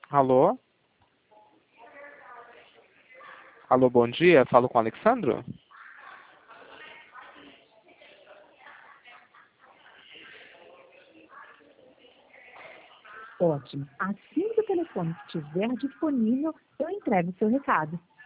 Alô? Alô, bom dia. Falo com o Alexandro? Ótimo. Assim que o telefone estiver disponível, eu entrego o seu recado.